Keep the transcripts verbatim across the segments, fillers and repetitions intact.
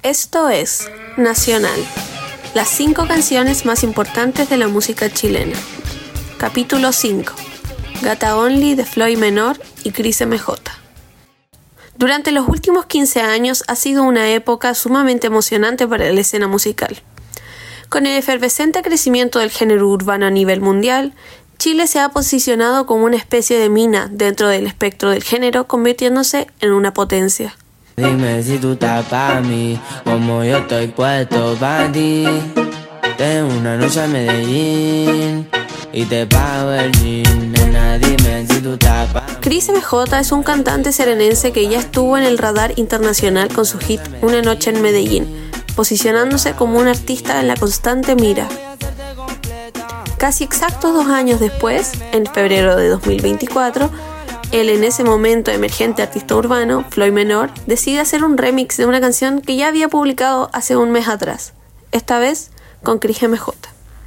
Esto es Nacional, las cinco canciones más importantes de la música chilena. Capítulo cinco. Gata Only de Floyd Menor y Cris M J. Durante los últimos quince años ha sido una época sumamente emocionante para la escena musical. Con el efervescente crecimiento del género urbano a nivel mundial, Chile se ha posicionado como una especie de mina dentro del espectro del género, convirtiéndose en una potencia. Dime si tú estás pa' mí, como yo estoy puesto pa' ti. Tengo una noche a Medellín y te pago el jean. Nena, dime si tú estás pa' mí. Cris M J es un cantante serenense que ya estuvo en el radar internacional con su hit Una noche en Medellín, posicionándose como un artista en la constante mira. Casi exactos dos años después, en febrero de dos mil veinticuatro, el en ese momento emergente artista urbano, Floyd Menor, decide hacer un remix de una canción que ya había publicado hace un mes atrás, esta vez con Cris M J.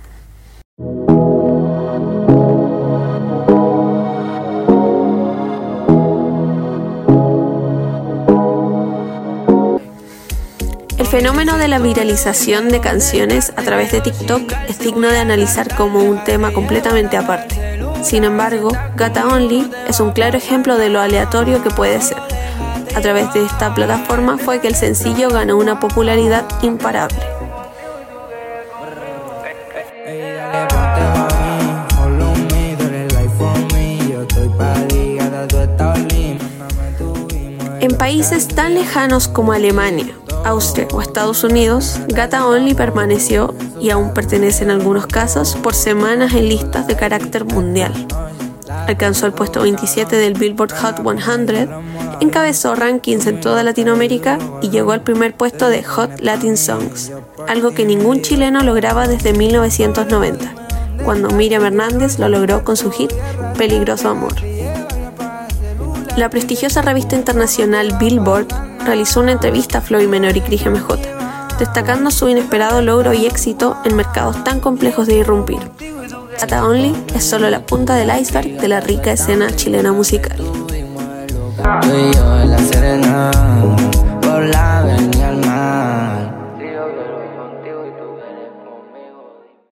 El fenómeno de la viralización de canciones a través de TikTok es digno de analizar como un tema completamente aparte. Sin embargo, Gata Only es un claro ejemplo de lo aleatorio que puede ser. A través de esta plataforma fue que el sencillo ganó una popularidad imparable. En países tan lejanos como Alemania, Austria o Estados Unidos, Gata Only permaneció, y aún pertenece en algunos casos, por semanas en listas de carácter mundial. Alcanzó el puesto veintisiete del Billboard Hot cien, encabezó rankings en toda Latinoamérica y llegó al primer puesto de Hot Latin Songs, algo que ningún chileno lograba desde mil novecientos noventa, cuando Miriam Hernández lo logró con su hit Peligroso Amor. La prestigiosa revista internacional Billboard realizó una entrevista a Floyd Menor y Cris M J, destacando su inesperado logro y éxito en mercados tan complejos de irrumpir. Gata Only es solo la punta del iceberg de la rica escena chilena musical. Tú y yo en la Serena,